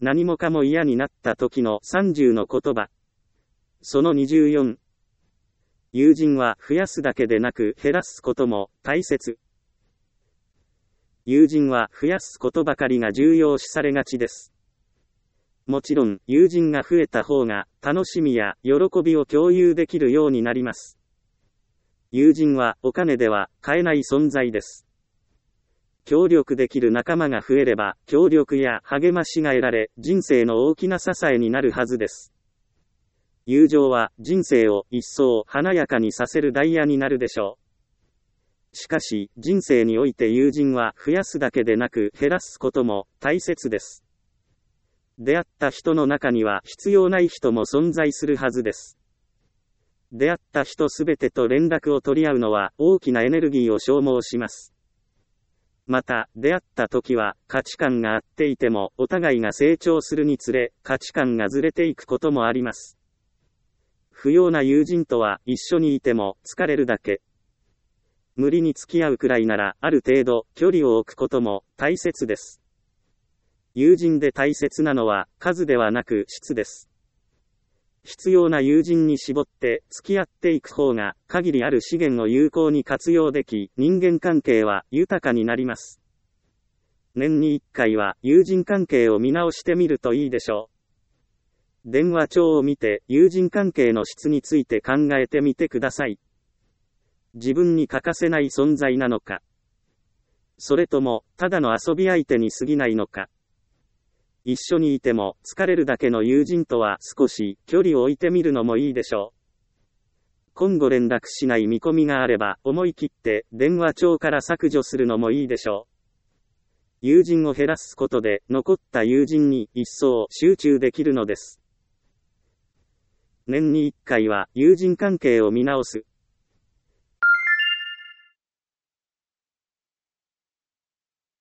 何もかも嫌になった時の30の言葉。その24。友人は増やすだけでなく減らすことも大切。友人は増やすことばかりが重要視されがちです。もちろん、友人が増えた方が楽しみや喜びを共有できるようになります。友人はお金では買えない存在です。協力できる仲間が増えれば、協力や励ましが得られ、人生の大きな支えになるはずです。友情は人生を一層華やかにさせるダイヤになるでしょう。しかし、人生において友人は増やすだけでなく減らすことも大切です。出会った人の中には必要ない人も存在するはずです。出会った人すべてと連絡を取り合うのは大きなエネルギーを消耗します。また、出会った時は価値観が合っていてもお互いが成長するにつれ価値観がずれていくこともあります。不要な友人とは一緒にいても疲れるだけ。無理に付き合うくらいならある程度距離を置くことも大切です。友人で大切なのは数ではなく質です。必要な友人に絞って付き合っていく方が限りある資源を有効に活用でき、人間関係は豊かになります。年に1回は友人関係を見直してみるといいでしょう。電話帳を見て友人関係の質について考えてみてください。自分に欠かせない存在なのか、それともただの遊び相手に過ぎないのか。一緒にいても疲れるだけの友人とは少し距離を置いてみるのもいいでしょう。今後連絡しない見込みがあれば思い切って電話帳から削除するのもいいでしょう。友人を減らすことで残った友人に一層集中できるのです。年に1回は友人関係を見直す。